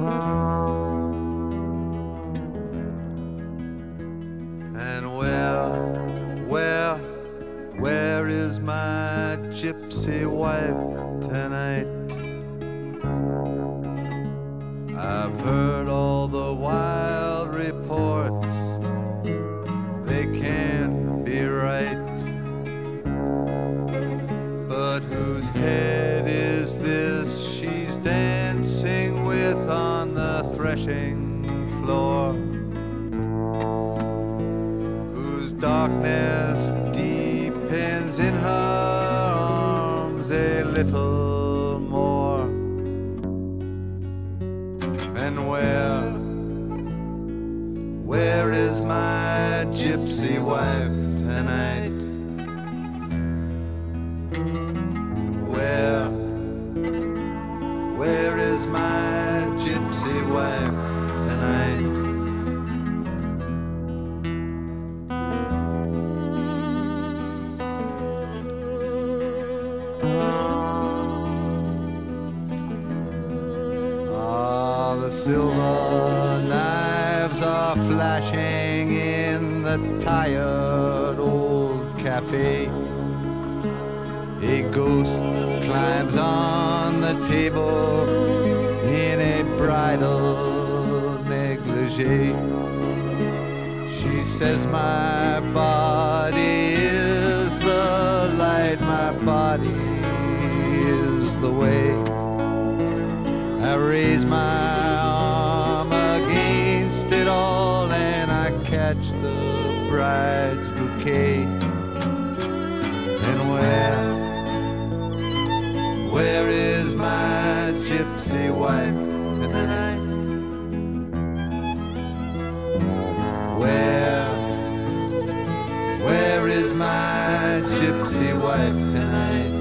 And where is my gypsy wife tonight? I've heard all the wild reports, they can't be right. But whose head is this she's dancing with on the threshing floor? Whose darkness deepens in her arms a little more? And where is my gypsy wife tonight? Where is my gypsy wife tonight? Ah, the silver knives are flashing in the tired old cafe. A ghost climbs on the table in a bridal negligee. She says my body is the light, my body is the way. I raise my arm against it all and I catch the bride's bouquet. And where is my gypsy wife tonight? Where is my gypsy wife tonight?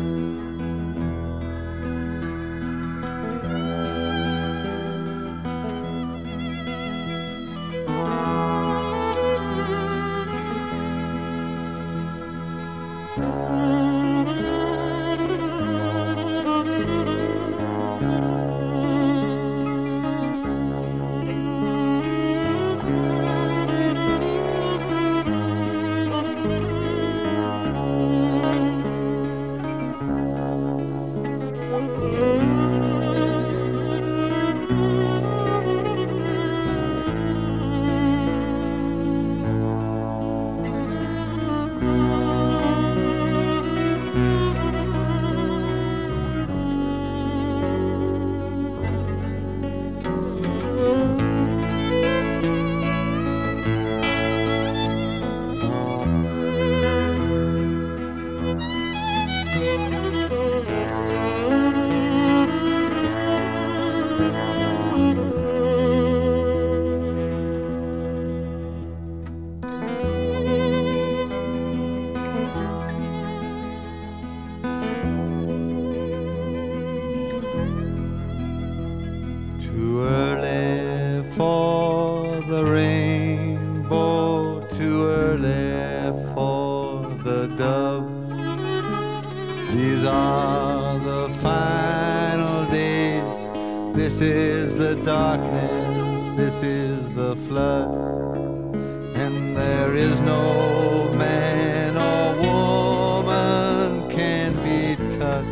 Too early for the rainbow, too early for the dove. These are the final days. This is the darkness, this is the flood. And there is no man or woman can be touched.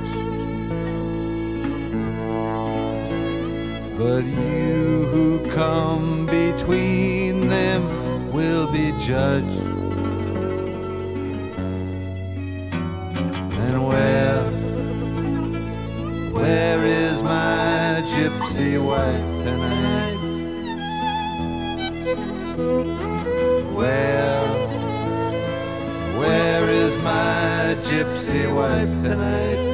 But you who come between them will be judged. And where is my gypsy wife tonight? Where is my gypsy wife tonight?